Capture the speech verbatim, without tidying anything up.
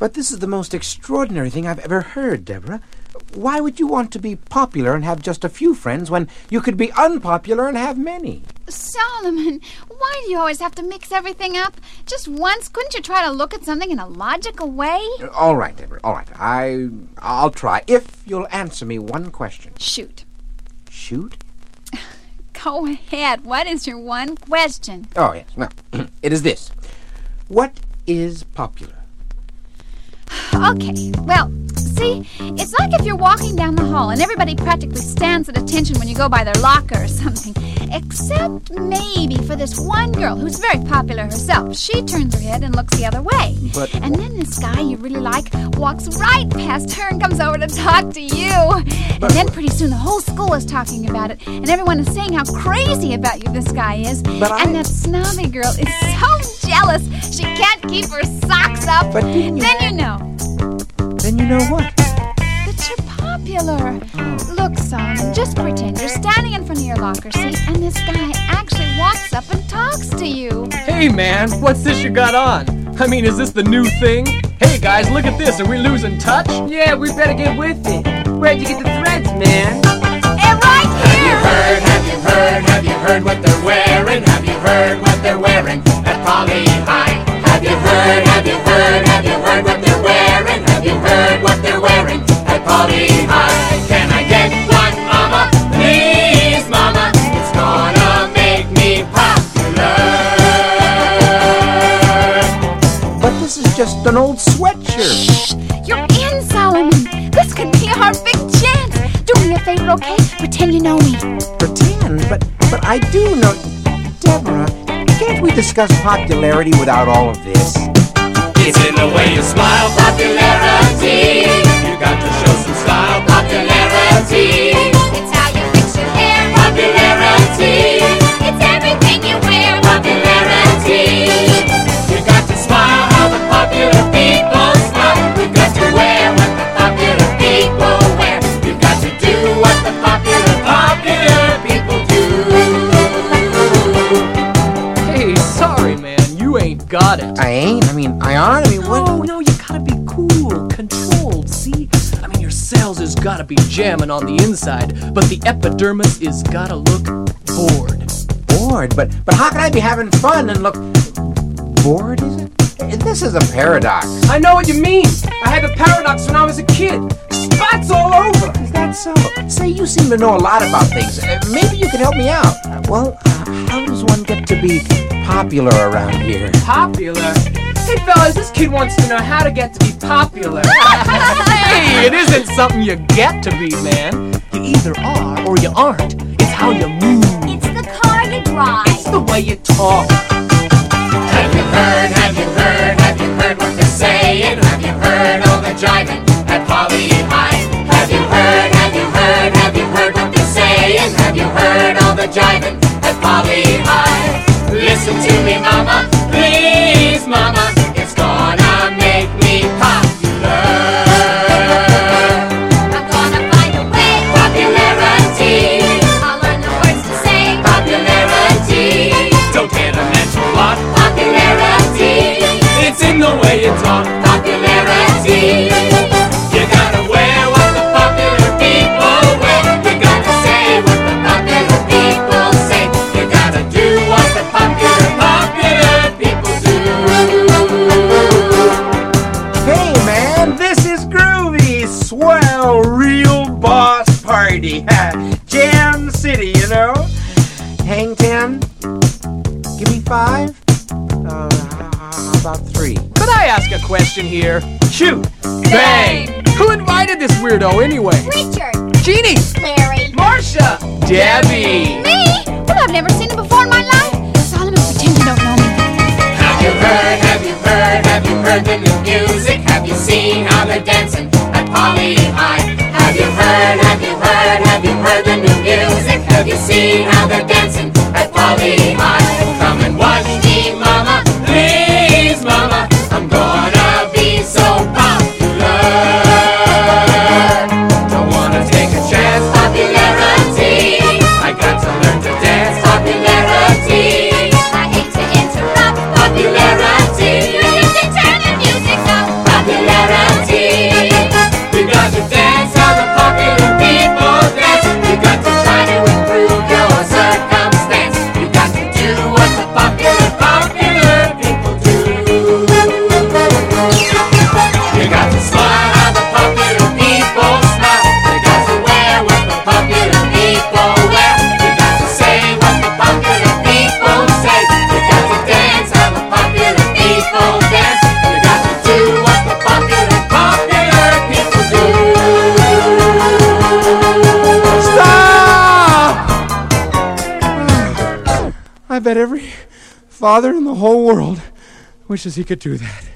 But this is the most extraordinary thing I've ever heard, Deborah. Why would you want to be popular and have just a few friends when you could be unpopular and have many? Solomon, why do you always have to mix everything up? Just once, couldn't you try to look at something in a logical way? All right, Deborah, all right. I, I'll try, if you'll answer me one question. Shoot. Shoot? Go ahead. What is your one question? Oh, yes. Well, it is this. What is popular? Okay, well, see, it's like if you're walking down the hall and everybody practically stands at attention when you go by their locker or something, except maybe for this one girl who's very popular herself. She turns her head and looks the other way. But and then this guy you really like walks right past her and comes over to talk to you. And then pretty soon the whole school is talking about it, and everyone is saying how crazy about you this guy is. But and I... that snobby girl is so jealous she can't keep her socks up. But didn't you... Then you know. Then you know what? That you're popular. Oh. Look, Solomon, just pretend you're standing in front of your locker seat and this guy actually walks up and talks to you. Hey, man, what's this you got on? I mean, is this the new thing? Hey, guys, look at this. Are we losing touch? Yeah, we better get with it. Where'd you get the threads, man? And right here! Have you heard, have you heard, have you heard what they're wearing? Have you heard what they're wearing at Poly High? Have you heard, have you heard, have you heard what they're wearing? Have you heard what they're wearing at Poly High? Can I get one, mama? Please, mama. It's gonna make me popular. But this is just an old sweatshirt. Shh! You're in, Solomon. This could be our big chance. Do me a favor, okay? Pretend you know me. Pretend? But, but I do know... Deborah, can't we discuss popularity without all of this? It's in the way you smile, popularity. You got to show some style, popularity. It's how you fix your hair, Popularity. It's everything you wear, Popularity. You got to smile how the popular people smile. You got to wear what the popular people wear. You got to do what the popular, popular people do. Hey, sorry, man. You ain't got it. I ain't. I mean, I aren't. I mean, what... No, no, you gotta be cool, controlled, see? I mean, your cells has gotta be jamming on the inside, but the epidermis is gotta look bored. Bored? But, but how can I be having fun and look... Bored, is it? This is a paradox. I know what you mean. I had the paradox when I was a kid. Spots all over. Is that so? Say, you seem to know a lot about things. Uh, maybe you could help me out. Uh, well, uh, how does one get to be popular around here? Popular? Hey, fellas, this kid wants to know how to get to be popular. Hey, it isn't something you get to be, man. You either are or you aren't. It's how you move. It's the car you drive. It's the way you talk. Have you heard, have you heard, have you heard what they're saying? Have you heard all the jiving at Poly High? Have you heard, have you heard, have you heard what they're saying? Have you heard all the jiving at Poly High? Listen to me, mama, please, mama. It's gonna make me popular. I'm gonna find a way. Popularity. I'll learn the words to say. Popularity. Don't get a mental block. Popularity. It's in the way you talk. Popularity. You gotta wear what the popular people wear. You gotta say what the popular people say. You gotta do what the popular, popular people do. Hey, man, this is groovy. Swell, real boss party. Jam City, you know? Hang ten? Give me five? Uh, how about three? Could I ask a question here? Shoot. Bang. Who invited this weirdo anyway? Richard. Jeannie. Larry. Marcia. Debbie. Me? Well, I've never seen him before in my life. Solomon, pretend you don't know me. Have you heard, have you heard, have you heard the new music? Have you seen how they're dancing at Poly High? Have you heard, have you heard, have you heard the new music? Have you seen how they're dancing at Poly High? Come and watch me, mama, please, mama. I'm gonna be so popular. Don't wanna take a chance, popularity. I got to learn to dance, popularity. I hate to interrupt. Popularity. You need to turn the music up. Popularity. bet every father in the whole world wishes he could do that.